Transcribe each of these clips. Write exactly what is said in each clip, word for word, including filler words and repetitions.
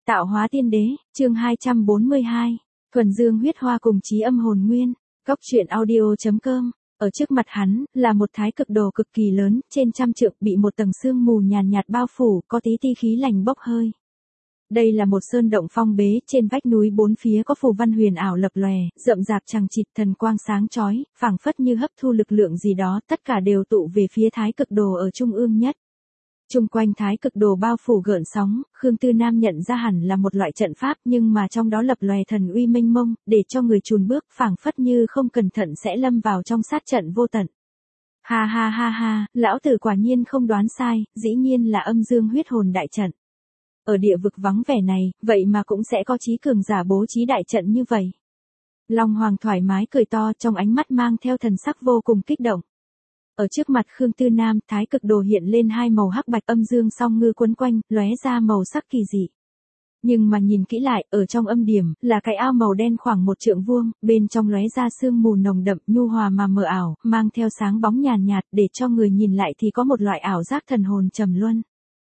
Tạo hóa tiên đế, chương hai trăm bốn mươi hai. Thuần dương huyết hoa cùng chí âm hồn nguyên. Góc truyện audio chấm com. Ở trước mặt hắn, là một thái cực đồ cực kỳ lớn, trên trăm trượng bị một tầng sương mù nhàn nhạt bao phủ, có tí ti khí lành bốc hơi. Đây là một sơn động phong bế, trên vách núi bốn phía có phù văn huyền ảo lập lòe, rậm rạp chằng chịt, thần quang sáng chói, phảng phất như hấp thu lực lượng gì đó, tất cả đều tụ về phía thái cực đồ ở trung ương nhất. Trung quanh thái cực đồ bao phủ gợn sóng, Khương Tư Nam nhận ra hẳn là một loại trận pháp, nhưng mà trong đó lập lòe thần uy mênh mông, để cho người chùn bước, phảng phất như không cẩn thận sẽ lâm vào trong sát trận vô tận. Ha ha ha ha, lão tử quả nhiên không đoán sai, dĩ nhiên là âm dương huyết hồn đại trận. Ở địa vực vắng vẻ này, vậy mà cũng sẽ có trí cường giả bố trí đại trận như vậy. Long Hoàng thoải mái cười to, trong ánh mắt mang theo thần sắc vô cùng kích động. Ở trước mặt Khương Tư Nam, thái cực đồ hiện lên hai màu hắc bạch âm dương song ngư quấn quanh, lóe ra màu sắc kỳ dị. Nhưng mà nhìn kỹ lại, ở trong âm điểm, là cái ao màu đen khoảng một trượng vuông, bên trong lóe ra sương mù nồng đậm, nhu hòa mà mờ ảo, mang theo sáng bóng nhàn nhạt, để cho người nhìn lại thì có một loại ảo giác thần hồn trầm luân.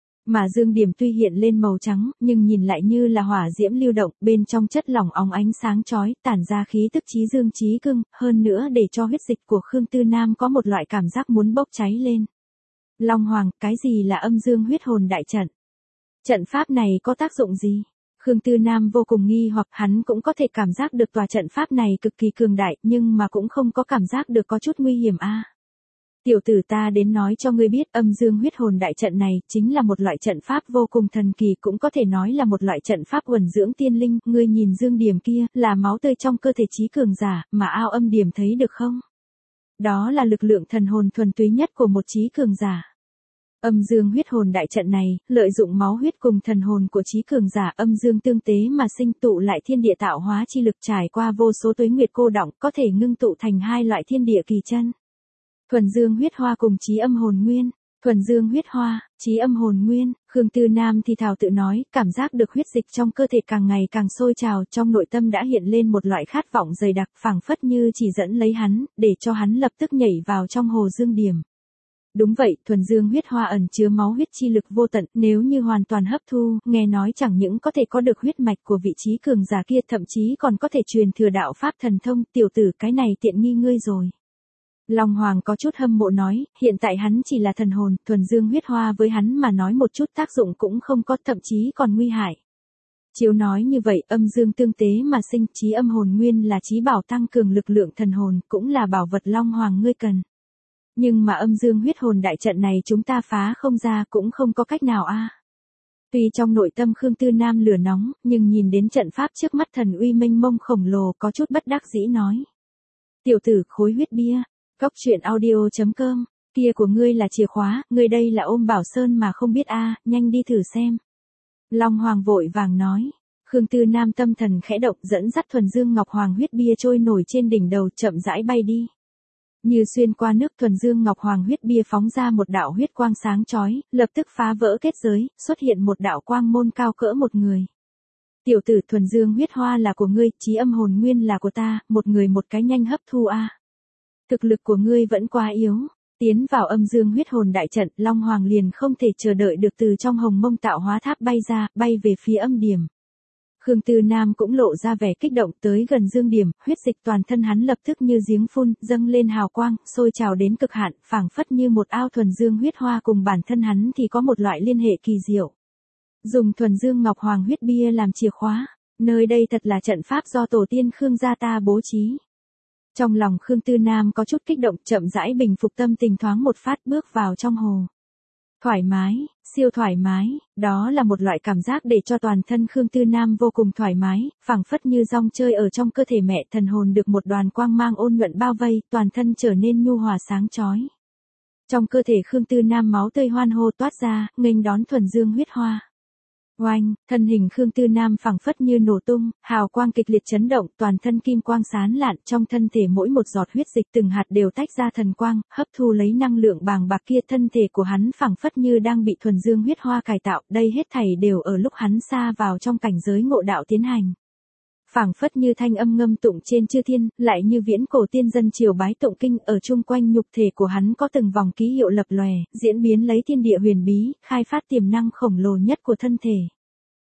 Mà dương điểm tuy hiện lên màu trắng, nhưng nhìn lại như là hỏa diễm lưu động, bên trong chất lỏng óng ánh sáng chói, tản ra khí tức chí dương chí cưng, hơn nữa để cho huyết dịch của Khương Tư Nam có một loại cảm giác muốn bốc cháy lên. Long Hoàng, cái gì là âm dương huyết hồn đại trận? Trận pháp này có tác dụng gì? Khương Tư Nam vô cùng nghi hoặc, hắn cũng có thể cảm giác được tòa trận pháp này cực kỳ cường đại, nhưng mà cũng không có cảm giác được có chút nguy hiểm a. À. Tiểu tử, ta đến nói cho ngươi biết, âm dương huyết hồn đại trận này chính là một loại trận pháp vô cùng thần kỳ, cũng có thể nói là một loại trận pháp uẩn dưỡng tiên linh. Ngươi nhìn dương điểm kia, là máu tươi trong cơ thể chí cường giả, mà ao âm điểm thấy được không? Đó là lực lượng thần hồn thuần túy nhất của một chí cường giả. Âm dương huyết hồn đại trận này, lợi dụng máu huyết cùng thần hồn của chí cường giả âm dương tương tế mà sinh tụ lại thiên địa tạo hóa chi lực, trải qua vô số tuế nguyệt cô đọng, có thể ngưng tụ thành hai loại thiên địa kỳ chân. Thuần dương huyết hoa cùng chí âm hồn nguyên. Thuần dương huyết hoa, chí âm hồn nguyên, Khương Tư Nam thì thào tự nói, cảm giác được huyết dịch trong cơ thể càng ngày càng sôi trào, trong nội tâm đã hiện lên một loại khát vọng dày đặc, phảng phất như chỉ dẫn lấy hắn, để cho hắn lập tức nhảy vào trong hồ dương điểm. Đúng vậy, thuần dương huyết hoa ẩn chứa máu huyết chi lực vô tận, nếu như hoàn toàn hấp thu, nghe nói chẳng những có thể có được huyết mạch của vị trí cường giả kia, thậm chí còn có thể truyền thừa đạo pháp thần thông. Tiểu tử, cái này tiện nghi ngươi rồi. Long Hoàng có chút hâm mộ nói, hiện tại hắn chỉ là thần hồn, thuần dương huyết hoa với hắn mà nói một chút tác dụng cũng không có, thậm chí còn nguy hại. Chiếu nói như vậy, âm dương tương tế mà sinh, chí âm hồn nguyên là chí bảo tăng cường lực lượng thần hồn, cũng là bảo vật Long Hoàng ngươi cần. Nhưng mà âm dương huyết hồn đại trận này chúng ta phá không ra, cũng không có cách nào a. À. Tuy trong nội tâm Khương Tư Nam lửa nóng, nhưng nhìn đến trận pháp trước mắt thần uy mênh mông khổng lồ, có chút bất đắc dĩ nói. Tiểu tử, khối huyết bia. Góc truyện audio chấm com, kia của ngươi là chìa khóa, ngươi đây là ôm bảo sơn mà không biết a, à, nhanh đi thử xem. Long Hoàng vội vàng nói. Khương Tư Nam tâm thần khẽ động, dẫn dắt thuần dương ngọc hoàng huyết bia trôi nổi trên đỉnh đầu, chậm rãi bay đi. Như xuyên qua nước, thuần dương ngọc hoàng huyết bia phóng ra một đạo huyết quang sáng chói, lập tức phá vỡ kết giới, xuất hiện một đạo quang môn cao cỡ một người. Tiểu tử, thuần dương huyết hoa là của ngươi, chí âm hồn nguyên là của ta, một người một cái, nhanh hấp thu a. À. Thực lực của ngươi vẫn quá yếu. Tiến vào âm dương huyết hồn đại trận, Long Hoàng liền không thể chờ đợi được từ trong hồng mông tạo hóa tháp bay ra, bay về phía âm điểm. Khương Tư Nam cũng lộ ra vẻ kích động, tới gần dương điểm, huyết dịch toàn thân hắn lập tức như giếng phun, dâng lên hào quang, sôi trào đến cực hạn, phảng phất như một ao thuần dương huyết hoa cùng bản thân hắn thì có một loại liên hệ kỳ diệu. Dùng thuần dương ngọc hoàng huyết bia làm chìa khóa, nơi đây thật là trận pháp do tổ tiên Khương gia ta bố trí. Trong lòng Khương Tư Nam có chút kích động, chậm rãi bình phục tâm tình, thoáng một phát bước vào trong hồ. Thoải mái, siêu thoải mái, đó là một loại cảm giác để cho toàn thân Khương Tư Nam vô cùng thoải mái, phảng phất như rong chơi ở trong cơ thể mẹ, thần hồn được một đoàn quang mang ôn nhuận bao vây, toàn thân trở nên nhu hòa sáng chói. Trong cơ thể Khương Tư Nam máu tươi hoan hô toát ra, nghênh đón thuần dương huyết hoa. Oanh, thân hình Khương Tư Nam phảng phất như nổ tung, hào quang kịch liệt chấn động, toàn thân kim quang sáng lạn, trong thân thể mỗi một giọt huyết dịch từng hạt đều tách ra thần quang, hấp thu lấy năng lượng bàng bạc kia, thân thể của hắn phảng phất như đang bị thuần dương huyết hoa cải tạo, đây hết thảy đều ở lúc hắn sa vào trong cảnh giới ngộ đạo tiến hành. Phảng phất như thanh âm ngâm tụng trên chư thiên, lại như viễn cổ tiên dân triều bái tụng kinh, ở chung quanh nhục thể của hắn có từng vòng ký hiệu lập lòe, diễn biến lấy thiên địa huyền bí, khai phát tiềm năng khổng lồ nhất của thân thể.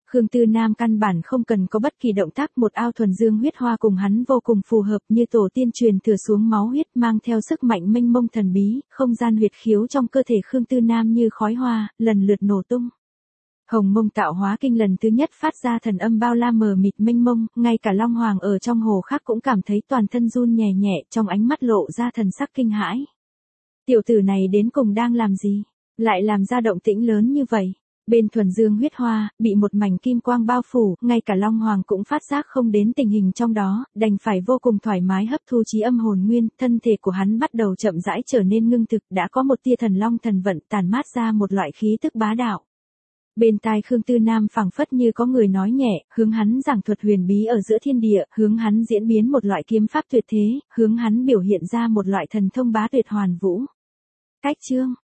Khương Tư Nam căn bản không cần có bất kỳ động tác, một ao thuần dương huyết hoa cùng hắn vô cùng phù hợp, như tổ tiên truyền thừa xuống máu huyết, mang theo sức mạnh mênh mông thần bí, không gian huyệt khiếu trong cơ thể Khương Tư Nam như khói hoa, lần lượt nổ tung. Hồng Mông Tạo Hóa Kinh lần thứ nhất phát ra thần âm bao la mờ mịt mênh mông, ngay cả Long Hoàng ở trong hồ khác cũng cảm thấy toàn thân run nhẹ nhẹ, trong ánh mắt lộ ra thần sắc kinh hãi. Tiểu tử này đến cùng đang làm gì? Lại làm ra động tĩnh lớn như vậy? Bên thuần dương huyết hoa, bị một mảnh kim quang bao phủ, ngay cả Long Hoàng cũng phát giác không đến tình hình trong đó, đành phải vô cùng thoải mái hấp thu chí âm hồn nguyên, thân thể của hắn bắt đầu chậm rãi trở nên ngưng thực, đã có một tia thần long thần vận tản mát ra một loại khí tức bá đạo. Bên tai Khương Tư Nam phảng phất như có người nói nhẹ, hướng hắn giảng thuật huyền bí ở giữa thiên địa, hướng hắn diễn biến một loại kiếm pháp tuyệt thế, hướng hắn biểu hiện ra một loại thần thông bá tuyệt hoàn vũ. Cách chương